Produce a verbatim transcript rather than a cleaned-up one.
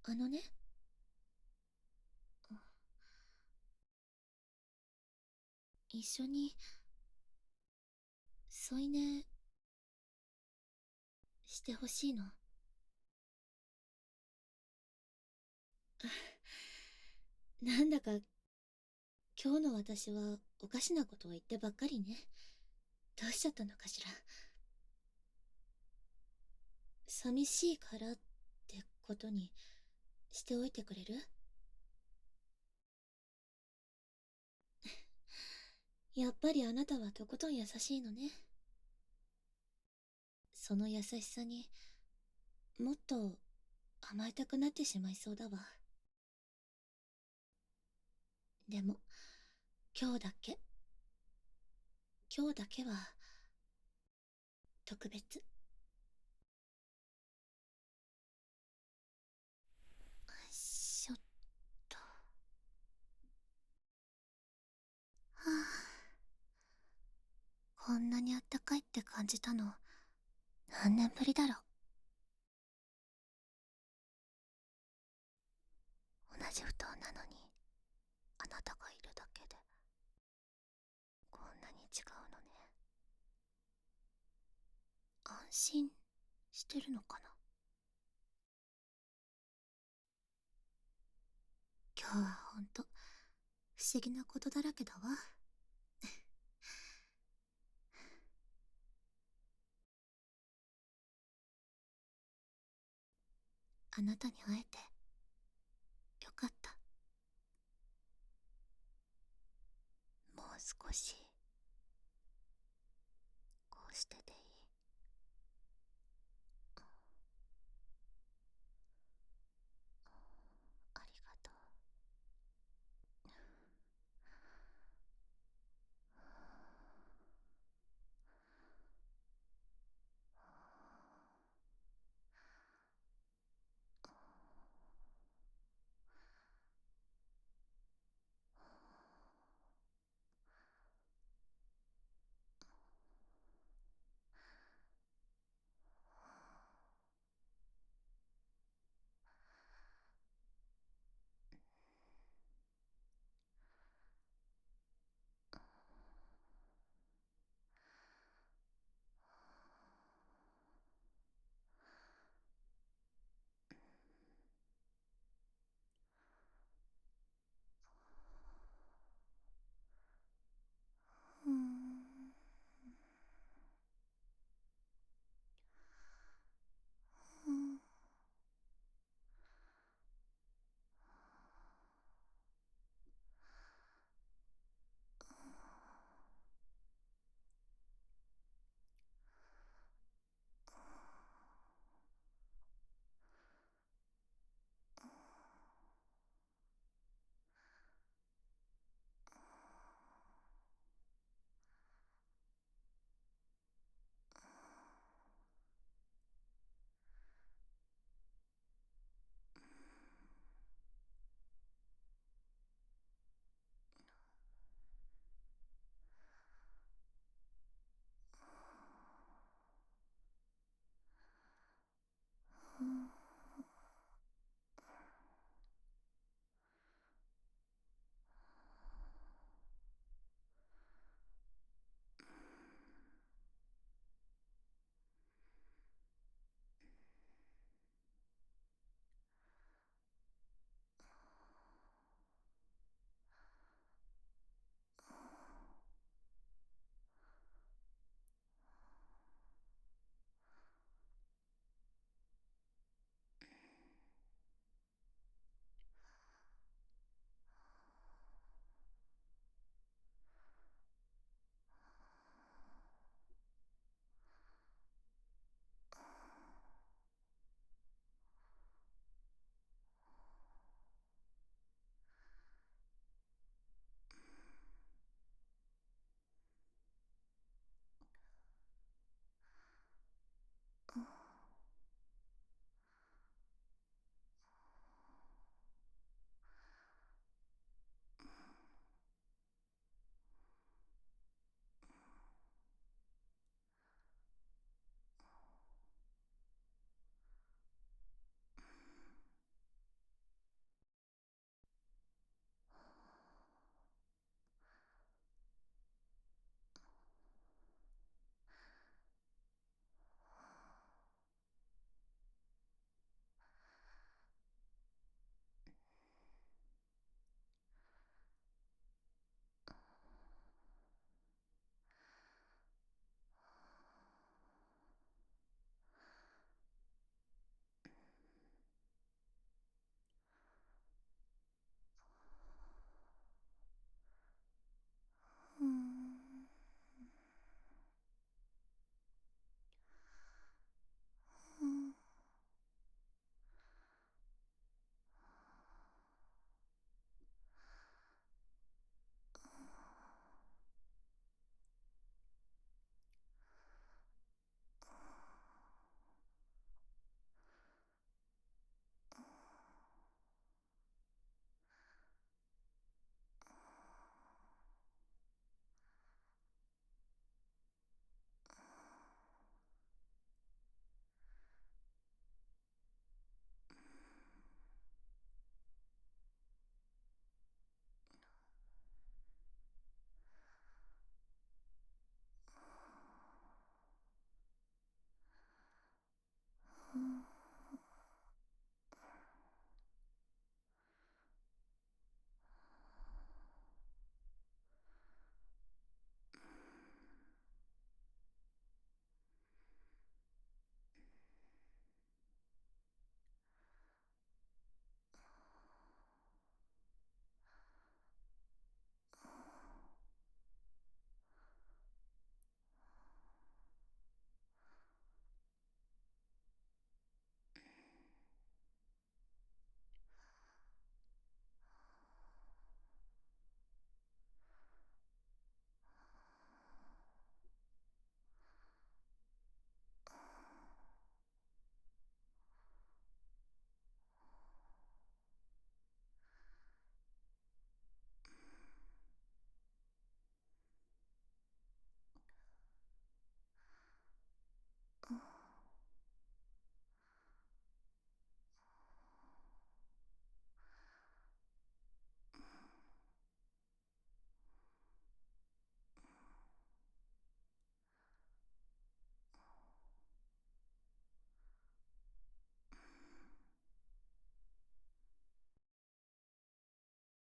あのね、一緒に添い寝してほしいの。なんだか今日の私はおかしなことを言ってばっかりね。どうしちゃったのかしら。寂しいからってことにしておいてくれる？やっぱりあなたはとことん優しいのね。その優しさにもっと甘えたくなってしまいそうだわ。でも今日だけ今日だけは特別。しょっと。はあ、こんなにあったかいって感じたの何年ぶりだろう。同じ布団なのにあなたがいるだけでこんなに違うのね。安心してるのかな。今日はほんと不思議なことだらけだわ。あなたに会えてよかった。もう少しこうしてて